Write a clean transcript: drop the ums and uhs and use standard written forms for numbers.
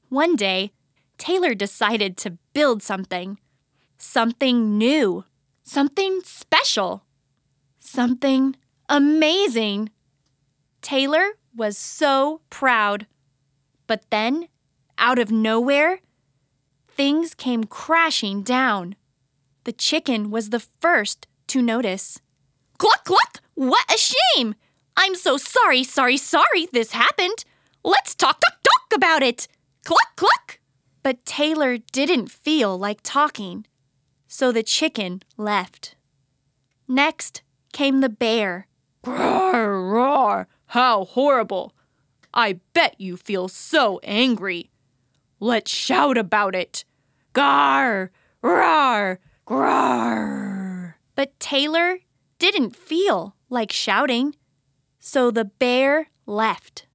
One day, Taylor decided to build something. Something new. Something special. Something amazing. Taylor was so proud. But then, out of nowhere, things came crashing down. The chicken was the first to notice. Cluck, cluck! What a shame! I'm so sorry this happened. Let's talk about it. Cluck, cluck! But Taylor didn't feel like talking, so the chicken left. Next came the bear. Roar, roar! How horrible! I bet you feel so angry. Let's shout about it. Gar, roar, roar! But Taylor didn't feel like shouting, so the bear left.